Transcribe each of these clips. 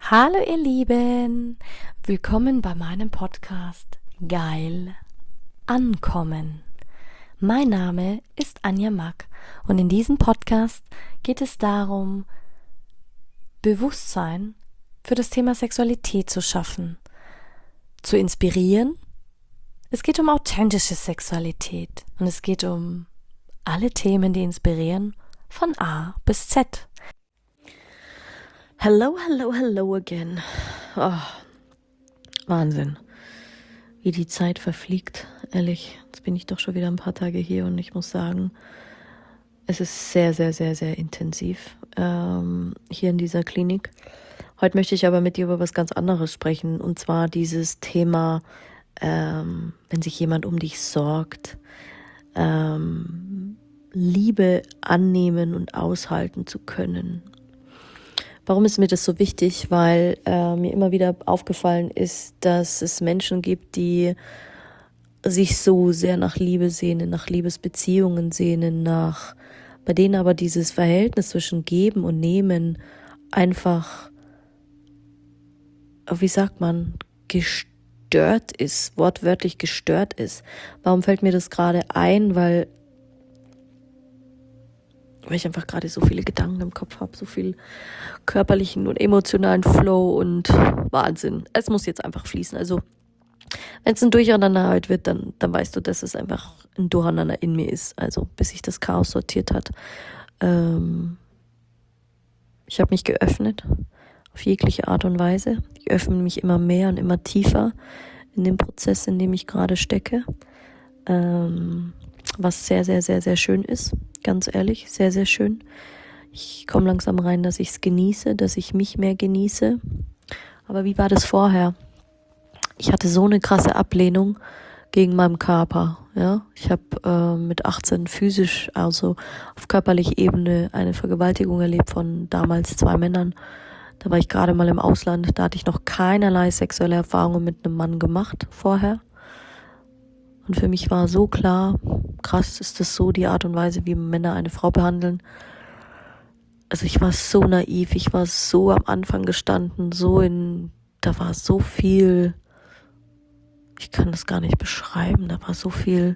Hallo ihr Lieben, willkommen bei meinem Podcast Geil Ankommen. Mein Name ist Anja Mack und in diesem Podcast geht es darum, Bewusstsein für das Thema Sexualität zu schaffen, zu inspirieren. Es geht um authentische Sexualität und es geht um alle Themen, die inspirieren, von A bis Z. Hello again. Oh, Wahnsinn, wie die Zeit verfliegt, ehrlich. Jetzt bin ich doch schon wieder ein paar Tage hier und ich muss sagen, es ist sehr, sehr, sehr, sehr intensiv hier in dieser Klinik. Heute möchte ich aber mit dir über was ganz anderes sprechen, und zwar dieses Thema, wenn sich jemand um dich sorgt, Liebe annehmen und aushalten zu können. Warum ist mir das so wichtig? Weil mir immer wieder aufgefallen ist, dass es Menschen gibt, die sich so sehr nach Liebe sehnen, nach Liebesbeziehungen sehnen, bei denen aber dieses Verhältnis zwischen Geben und Nehmen einfach, wie sagt man, gestört ist, wortwörtlich gestört ist. Warum fällt mir das gerade ein? Weil ich einfach gerade so viele Gedanken im Kopf habe, so viel körperlichen und emotionalen Flow und Wahnsinn. Es muss jetzt einfach fließen. Also wenn es ein Durcheinander heute wird, dann weißt du, dass es einfach ein Durcheinander in mir ist. Also bis sich das Chaos sortiert hat. Ich habe mich geöffnet auf jegliche Art und Weise. Ich öffne mich immer mehr und immer tiefer in dem Prozess, in dem ich gerade stecke. Was sehr, sehr, sehr, sehr schön ist. Ganz ehrlich, sehr, sehr schön. Ich komme langsam rein, dass ich es genieße, dass ich mich mehr genieße. Aber wie war das vorher? Ich hatte so eine krasse Ablehnung gegen meinen Körper. Ja, ich habe mit 18 physisch, also auf körperlicher Ebene, eine Vergewaltigung erlebt von damals 2 Männern. Da war ich gerade mal im Ausland. Da hatte ich noch keinerlei sexuelle Erfahrungen mit einem Mann gemacht vorher. Und für mich war so klar, krass ist das so, die Art und Weise, wie Männer eine Frau behandeln. Also ich war so naiv, ich war so am Anfang gestanden, da war so viel, ich kann das gar nicht beschreiben, da war so viel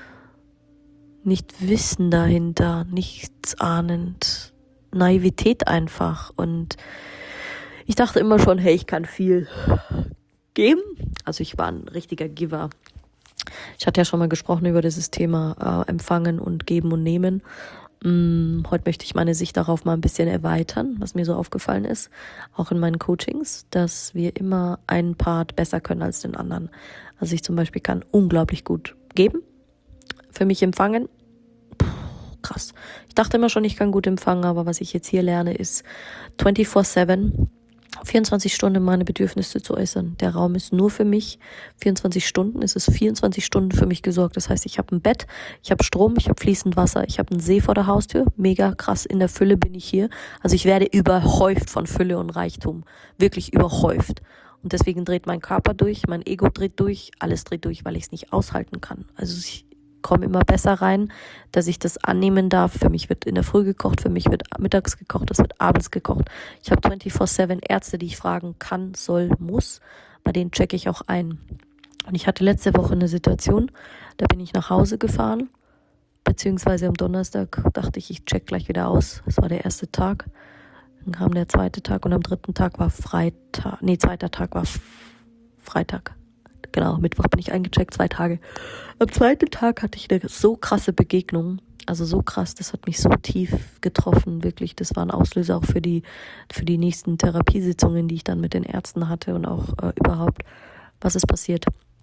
Nichtwissen dahinter, nichts ahnend, Naivität einfach. Und ich dachte immer schon, hey, ich kann viel geben. Also ich war ein richtiger Giver. Ich hatte ja schon mal gesprochen über dieses Thema Empfangen und Geben und Nehmen. Heute möchte ich meine Sicht darauf mal ein bisschen erweitern, was mir so aufgefallen ist, auch in meinen Coachings, dass wir immer einen Part besser können als den anderen. Also ich zum Beispiel kann unglaublich gut geben, für mich empfangen. Krass. Ich dachte immer schon, ich kann gut empfangen, aber was ich jetzt hier lerne, ist 24/7, 24 Stunden meine Bedürfnisse zu äußern. Der Raum ist nur für mich. 24 Stunden, es ist 24 Stunden für mich gesorgt. Das heißt, ich habe ein Bett, ich habe Strom, ich habe fließend Wasser, ich habe einen See vor der Haustür. Mega krass, in der Fülle bin ich hier. Also ich werde überhäuft von Fülle und Reichtum. Wirklich überhäuft. Und deswegen dreht mein Körper durch, mein Ego dreht durch, alles dreht durch, weil ich es nicht aushalten kann. Also ich komme immer besser rein, dass ich das annehmen darf. Für mich wird in der Früh gekocht, für mich wird mittags gekocht, es wird abends gekocht. Ich habe 24/7 Ärzte, die ich fragen kann, soll, muss. Bei denen checke ich auch ein. Und ich hatte letzte Woche eine Situation, da bin ich nach Hause gefahren, beziehungsweise am Donnerstag dachte ich check gleich wieder aus. Das war der erste Tag. Dann kam der zweite Tag und am dritten Tag war zweiter Tag war Freitag. Genau, Mittwoch bin ich eingecheckt, 2 Tage. Am zweiten Tag hatte ich eine so krasse Begegnung, also so krass, das hat mich so tief getroffen, wirklich. Das war ein Auslöser auch für die nächsten Therapiesitzungen, die ich dann mit den Ärzten hatte und auch überhaupt, was ist passiert.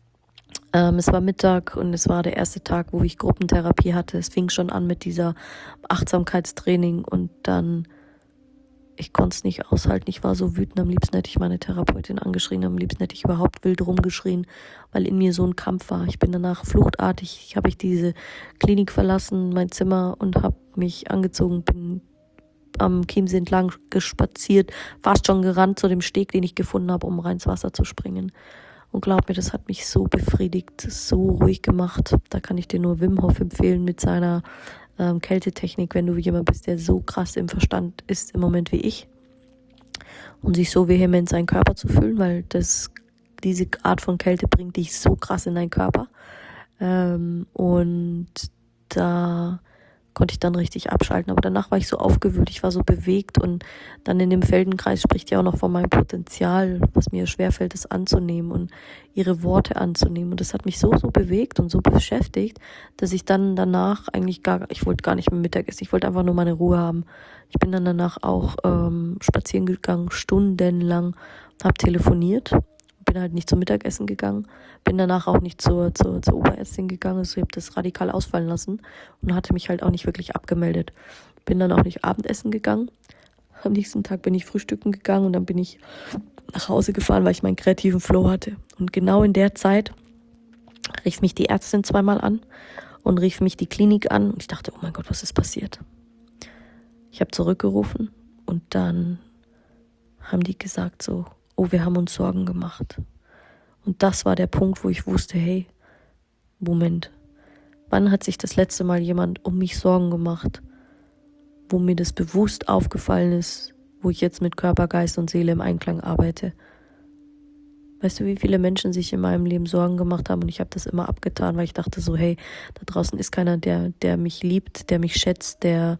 Es war Mittag und es war der erste Tag, wo ich Gruppentherapie hatte. Es fing schon an mit dieser Achtsamkeitstraining und dann, ich konnte es nicht aushalten, ich war so wütend, am liebsten hätte ich meine Therapeutin angeschrien, am liebsten hätte ich überhaupt wild rumgeschrien, weil in mir so ein Kampf war. Ich bin danach fluchtartig, habe ich diese Klinik verlassen, mein Zimmer, und habe mich angezogen, bin am Chiemsee entlang gespaziert, fast schon gerannt zu dem Steg, den ich gefunden habe, um rein ins Wasser zu springen. Und glaub mir, das hat mich so befriedigt, so ruhig gemacht. Da kann ich dir nur Wim Hof empfehlen mit seiner Kältetechnik, wenn du jemand bist, der so krass im Verstand ist im Moment wie ich. und sich so vehement seinen Körper zu fühlen, weil diese Art von Kälte bringt dich so krass in deinen Körper. Und da konnte ich dann richtig abschalten. Aber danach war ich so aufgewühlt, ich war so bewegt und dann in dem Feldenkreis spricht ja auch noch von meinem Potenzial, was mir schwerfällt, es anzunehmen und ihre Worte anzunehmen. Und das hat mich so bewegt und so beschäftigt, dass ich dann danach ich wollte gar nicht mehr Mittagessen, ich wollte einfach nur meine Ruhe haben. Ich bin dann danach auch spazieren gegangen, stundenlang, habe telefoniert, bin halt nicht zum Mittagessen gegangen, bin danach auch nicht zur Oberärztin gegangen, also ich habe das radikal ausfallen lassen und hatte mich halt auch nicht wirklich abgemeldet. Bin dann auch nicht Abendessen gegangen. Am nächsten Tag bin ich frühstücken gegangen und dann bin ich nach Hause gefahren, weil ich meinen kreativen Flow hatte. Und genau in der Zeit rief mich die Ärztin zweimal an und rief mich die Klinik an und ich dachte, oh mein Gott, was ist passiert? Ich habe zurückgerufen und dann haben die gesagt so, oh, wir haben uns Sorgen gemacht. Und das war der Punkt, wo ich wusste, hey, Moment, wann hat sich das letzte Mal jemand um mich Sorgen gemacht, wo mir das bewusst aufgefallen ist, wo ich jetzt mit Körper, Geist und Seele im Einklang arbeite? Weißt du, wie viele Menschen sich in meinem Leben Sorgen gemacht haben und ich habe das immer abgetan, weil ich dachte so, hey, da draußen ist keiner, der mich liebt, der mich schätzt,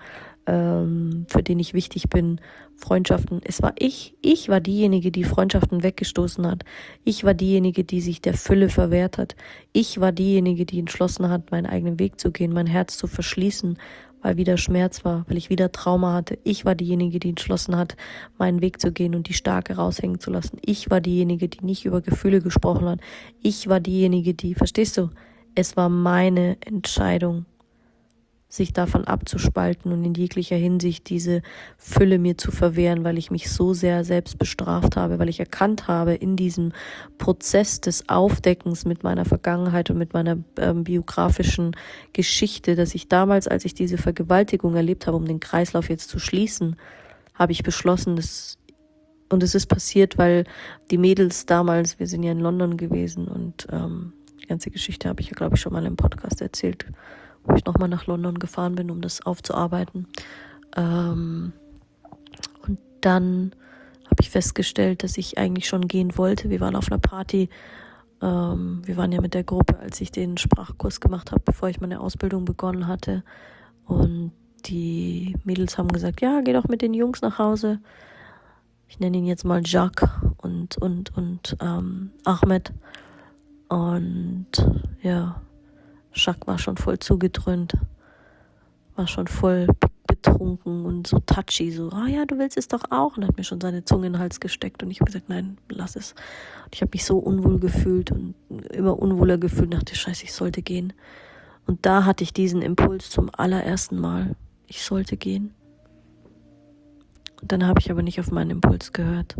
für den ich wichtig bin. Freundschaften, es war ich war diejenige, die Freundschaften weggestoßen hat. Ich war diejenige, die sich der Fülle verwehrt hat. Ich war diejenige, die entschlossen hat, meinen eigenen Weg zu gehen, mein Herz zu verschließen, weil wieder Schmerz war, weil ich wieder Trauma hatte. Ich war diejenige, die entschlossen hat, meinen Weg zu gehen und die Starke raushängen zu lassen. Ich war diejenige, die nicht über Gefühle gesprochen hat. Ich war diejenige, verstehst du? Es war meine Entscheidung, sich davon abzuspalten und in jeglicher Hinsicht diese Fülle mir zu verwehren, weil ich mich so sehr selbst bestraft habe, weil ich erkannt habe in diesem Prozess des Aufdeckens mit meiner Vergangenheit und mit meiner biografischen Geschichte, dass ich damals, als ich diese Vergewaltigung erlebt habe, um den Kreislauf jetzt zu schließen, habe ich beschlossen, und es ist passiert, weil die Mädels damals, wir sind ja in London gewesen und die ganze Geschichte habe ich ja, glaube ich, schon mal im Podcast erzählt, wo ich nochmal nach London gefahren bin, um das aufzuarbeiten. Und dann habe ich festgestellt, dass ich eigentlich schon gehen wollte. Wir waren auf einer Party. Wir waren ja mit der Gruppe, als ich den Sprachkurs gemacht habe, bevor ich meine Ausbildung begonnen hatte. Und die Mädels haben gesagt, ja, geh doch mit den Jungs nach Hause. Ich nenne ihn jetzt mal Jacques und Ahmed. Und ja, Jacques war schon voll zugedröhnt, war schon voll betrunken und so touchy, so, ja, du willst es doch auch, und hat mir schon seine Zunge in den Hals gesteckt und ich habe gesagt, nein, lass es. Und ich habe mich so unwohl gefühlt und immer unwohler gefühlt, dachte, scheiße, ich sollte gehen. Und da hatte ich diesen Impuls zum allerersten Mal, ich sollte gehen. Und dann habe ich aber nicht auf meinen Impuls gehört.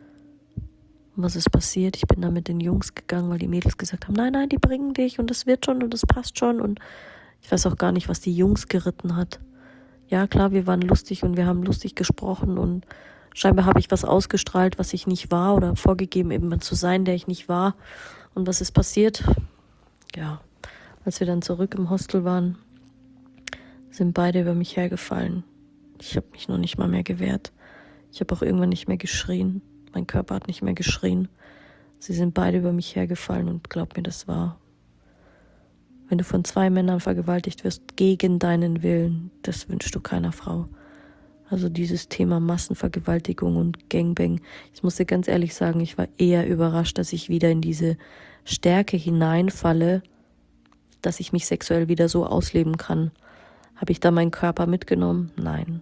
Und was ist passiert? Ich bin dann mit den Jungs gegangen, weil die Mädels gesagt haben, nein, die bringen dich und das wird schon und das passt schon. Und ich weiß auch gar nicht, was die Jungs geritten hat. Ja, klar, wir waren lustig und wir haben lustig gesprochen und scheinbar habe ich was ausgestrahlt, was ich nicht war, oder vorgegeben, eben zu sein, der ich nicht war. Und was ist passiert? Ja, als wir dann zurück im Hostel waren, sind beide über mich hergefallen. Ich habe mich noch nicht mal mehr gewehrt. Ich habe auch irgendwann nicht mehr geschrien. Mein Körper hat nicht mehr geschrien. Sie sind beide über mich hergefallen und glaub mir, das war, wenn du von 2 Männern vergewaltigt wirst, gegen deinen Willen, das wünschst du keiner Frau. Also dieses Thema Massenvergewaltigung und Gangbang. Ich muss dir ganz ehrlich sagen, ich war eher überrascht, dass ich wieder in diese Stärke hineinfalle, dass ich mich sexuell wieder so ausleben kann. Habe ich da meinen Körper mitgenommen? Nein.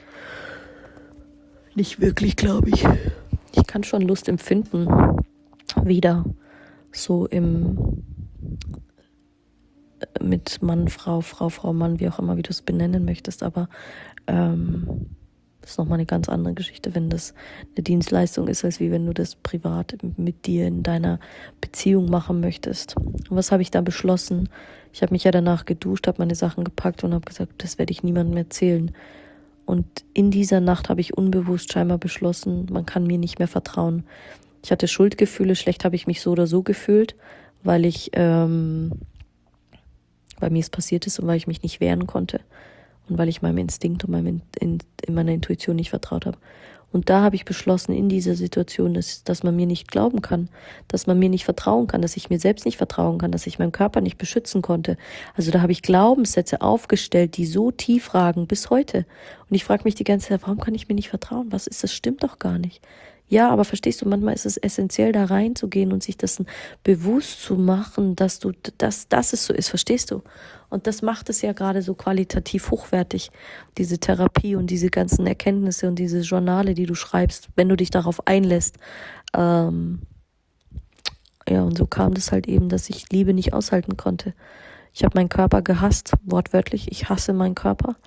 Nicht wirklich, glaube ich. Ich kann schon Lust empfinden, wieder so mit Mann, Frau, Mann, wie auch immer, wie du es benennen möchtest, aber das ist nochmal eine ganz andere Geschichte, wenn das eine Dienstleistung ist, als wie wenn du das privat mit dir in deiner Beziehung machen möchtest. Und was habe ich da beschlossen? Ich habe mich ja danach geduscht, habe meine Sachen gepackt und habe gesagt, das werde ich niemandem erzählen. Und in dieser Nacht habe ich unbewusst scheinbar beschlossen, man kann mir nicht mehr vertrauen. Ich hatte Schuldgefühle, schlecht habe ich mich so oder so gefühlt, weil mir es passiert ist und weil ich mich nicht wehren konnte und weil ich meinem Instinkt und meiner Intuition nicht vertraut habe. Und da habe ich beschlossen in dieser Situation, dass man mir nicht glauben kann, dass man mir nicht vertrauen kann, dass ich mir selbst nicht vertrauen kann, dass ich meinen Körper nicht beschützen konnte. Also da habe ich Glaubenssätze aufgestellt, die so tief ragen bis heute. Und ich frage mich die ganze Zeit, warum kann ich mir nicht vertrauen? Was ist das? Stimmt doch gar nicht. Ja, aber verstehst du, manchmal ist es essentiell, da reinzugehen und sich das bewusst zu machen, dass es so ist, verstehst du? Und das macht es ja gerade so qualitativ hochwertig, diese Therapie und diese ganzen Erkenntnisse und diese Journale, die du schreibst, wenn du dich darauf einlässt. Ja, und so kam das halt eben, dass ich Liebe nicht aushalten konnte. Ich habe meinen Körper gehasst, wortwörtlich. Ich hasse meinen Körper.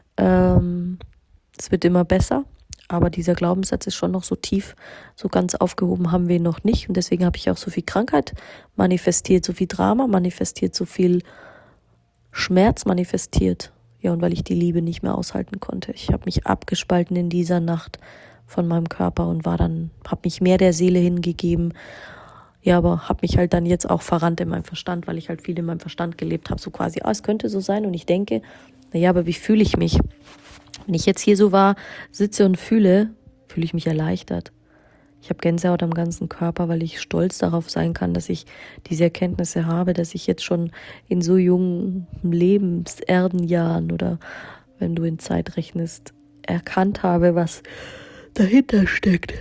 Es wird immer besser. Aber dieser Glaubenssatz ist schon noch so tief, so ganz aufgehoben haben wir ihn noch nicht. Und deswegen habe ich auch so viel Krankheit manifestiert, so viel Drama manifestiert, so viel Schmerz manifestiert. Ja, und weil ich die Liebe nicht mehr aushalten konnte. Ich habe mich abgespalten in dieser Nacht von meinem Körper und habe mich mehr der Seele hingegeben. Ja, aber habe mich halt dann jetzt auch verrannt in meinem Verstand, weil ich halt viel in meinem Verstand gelebt habe. So quasi, es könnte so sein. Und ich denke, naja, aber wie fühle ich mich? Wenn ich jetzt hier so sitze und fühle ich mich erleichtert. Ich habe Gänsehaut am ganzen Körper, weil ich stolz darauf sein kann, dass ich diese Erkenntnisse habe, dass ich jetzt schon in so jungen Lebenserdenjahren oder wenn du in Zeit rechnest, erkannt habe, was dahinter steckt.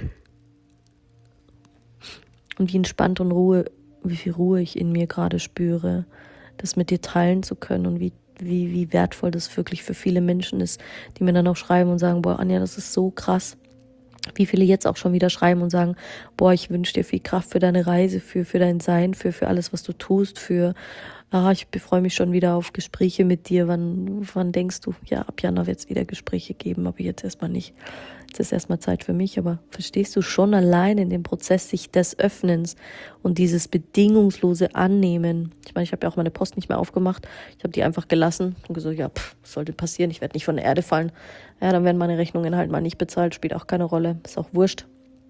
Und wie entspannt und wie viel Ruhe ich in mir gerade spüre, das mit dir teilen zu können und wie wertvoll das wirklich für viele Menschen ist, die mir dann auch schreiben und sagen, boah, Anja, das ist so krass. Wie viele jetzt auch schon wieder schreiben und sagen, boah, ich wünsche dir viel Kraft für deine Reise, für dein Sein, für alles, was du tust, ich freue mich schon wieder auf Gespräche mit dir. Wann denkst du? Ja, ab Januar wird es wieder Gespräche geben, aber jetzt erstmal nicht. Jetzt ist erstmal Zeit für mich, aber verstehst du schon allein in dem Prozess sich des Öffnens und dieses bedingungslose Annehmen. Ich meine, ich habe ja auch meine Post nicht mehr aufgemacht. Ich habe die einfach gelassen und gesagt, ja, was sollte passieren? Ich werde nicht von der Erde fallen. Ja, dann werden meine Rechnungen halt mal nicht bezahlt, spielt auch keine Rolle. Ist auch wurscht.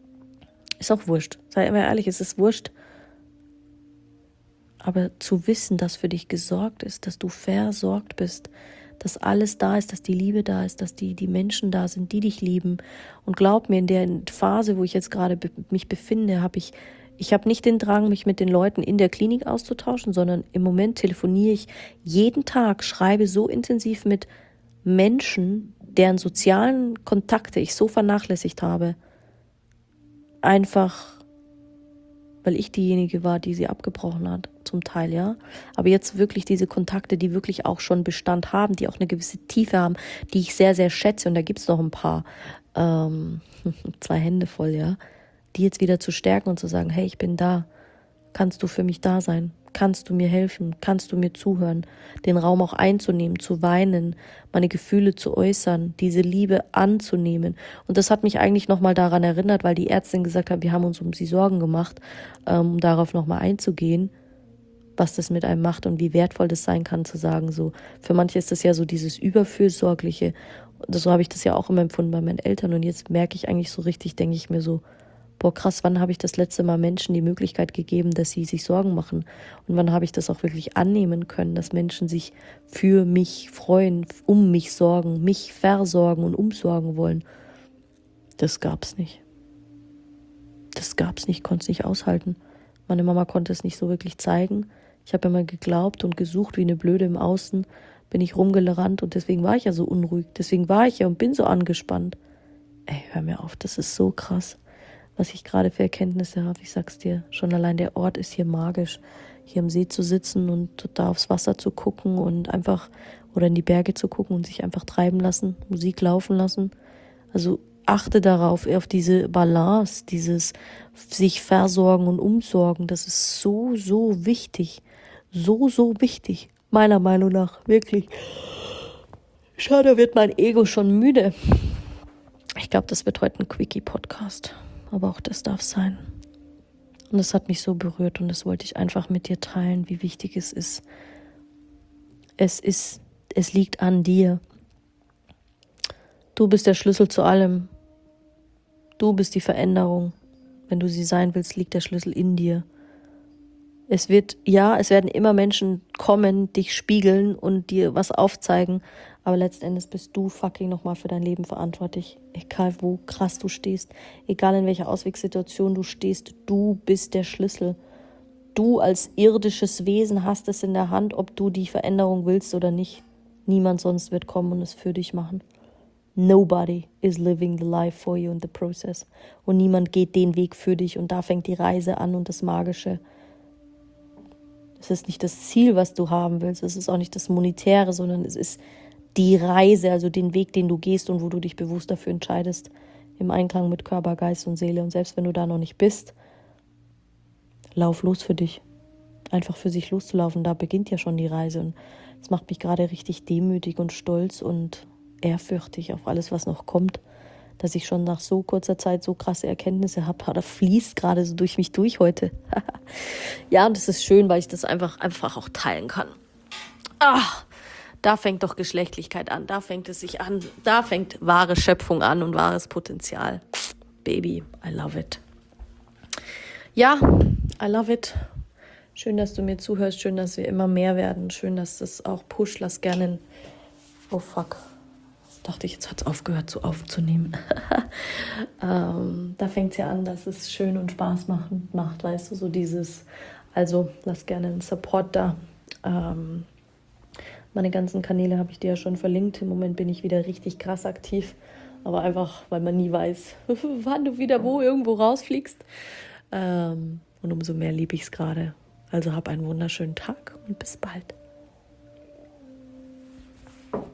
Sei immer ehrlich, es ist wurscht. Aber zu wissen, dass für dich gesorgt ist, dass du versorgt bist, dass alles da ist, dass die Liebe da ist, dass die Menschen da sind, die dich lieben. Und glaub mir, in der Phase, wo ich jetzt gerade mich befinde, habe ich nicht den Drang, mich mit den Leuten in der Klinik auszutauschen, sondern im Moment telefoniere ich jeden Tag, schreibe so intensiv mit Menschen, deren sozialen Kontakte ich so vernachlässigt habe. Einfach, weil ich diejenige war, die sie abgebrochen hat, zum Teil, ja. Aber jetzt wirklich diese Kontakte, die wirklich auch schon Bestand haben, die auch eine gewisse Tiefe haben, die ich sehr, sehr schätze. Und da gibt es noch ein paar, 2 Hände voll, ja. Die jetzt wieder zu stärken und zu sagen, hey, ich bin da. Kannst du für mich da sein? Kannst du mir helfen? Kannst du mir zuhören? Den Raum auch einzunehmen, zu weinen, meine Gefühle zu äußern, diese Liebe anzunehmen. Und das hat mich eigentlich nochmal daran erinnert, weil die Ärztin gesagt hat, wir haben uns um sie Sorgen gemacht, um darauf nochmal einzugehen, was das mit einem macht und wie wertvoll das sein kann, zu sagen, so, für manche ist das ja so dieses Überfürsorgliche. So habe ich das ja auch immer empfunden bei meinen Eltern. Und jetzt merke ich eigentlich so richtig, denke ich mir so, boah, krass, wann habe ich das letzte Mal Menschen die Möglichkeit gegeben, dass sie sich Sorgen machen? Und wann habe ich das auch wirklich annehmen können, dass Menschen sich für mich freuen, um mich sorgen, mich versorgen und umsorgen wollen? Das gab's nicht. Konnte es nicht aushalten. Meine Mama konnte es nicht so wirklich zeigen. Ich habe immer geglaubt und gesucht wie eine Blöde im Außen, bin ich rumgerannt und deswegen war ich ja so unruhig. Deswegen war ich ja und bin so angespannt. Ey, hör mir auf, das ist so krass, was ich gerade für Erkenntnisse habe. Ich sag's dir, schon allein der Ort ist hier magisch. Hier am See zu sitzen und da aufs Wasser zu gucken und einfach, oder in die Berge zu gucken und sich einfach treiben lassen, Musik laufen lassen. Also achte darauf, auf diese Balance, dieses sich versorgen und umsorgen. Das ist so, so wichtig. So, so wichtig. Meiner Meinung nach, wirklich. Schade, wird mein Ego schon müde. Ich glaube, das wird heute ein Quickie-Podcast. Aber auch das darf sein. Und das hat mich so berührt und das wollte ich einfach mit dir teilen, wie wichtig es ist. Es liegt an dir. Du bist der Schlüssel zu allem. Du bist die Veränderung. Wenn du sie sein willst, liegt der Schlüssel in dir. Es werden immer Menschen kommen, dich spiegeln und dir was aufzeigen, Aber letzten Endes bist du fucking nochmal für dein Leben verantwortlich. Egal wo krass du stehst, egal in welcher Auswegssituation du stehst, du bist der Schlüssel. Du als irdisches Wesen hast es in der Hand, ob du die Veränderung willst oder nicht. Niemand sonst wird kommen und es für dich machen. Nobody is living the life for you in the process. Und niemand geht den Weg für dich und da fängt die Reise an und das Magische. Es ist nicht das Ziel, was du haben willst. Es ist auch nicht das Monetäre, sondern es ist die Reise, also den Weg, den du gehst und wo du dich bewusst dafür entscheidest, im Einklang mit Körper, Geist und Seele. Und selbst wenn du da noch nicht bist, lauf los für dich. Einfach für sich loszulaufen, da beginnt ja schon die Reise. Und das macht mich gerade richtig demütig und stolz und ehrfürchtig auf alles, was noch kommt, dass ich schon nach so kurzer Zeit so krasse Erkenntnisse habe. Da fließt gerade so durch mich durch heute. Ja, und das ist schön, weil ich das einfach auch teilen kann. Da fängt doch Geschlechtlichkeit an, da fängt es sich an, da fängt wahre Schöpfung an und wahres Potenzial. Baby, I love it. Ja, I love it. Schön, dass du mir zuhörst, schön, dass wir immer mehr werden, schön, dass das auch pusht. Lass gerne oh fuck. Dachte ich, jetzt hat es aufgehört, so aufzunehmen. Da fängt es ja an, dass es schön und Spaß macht, weißt du, so dieses, also lass gerne einen Support da. Meine ganzen Kanäle habe ich dir ja schon verlinkt. Im Moment bin ich wieder richtig krass aktiv, aber einfach, weil man nie weiß, wann du wieder irgendwo rausfliegst. Und umso mehr liebe ich es gerade. Also hab einen wunderschönen Tag und bis bald.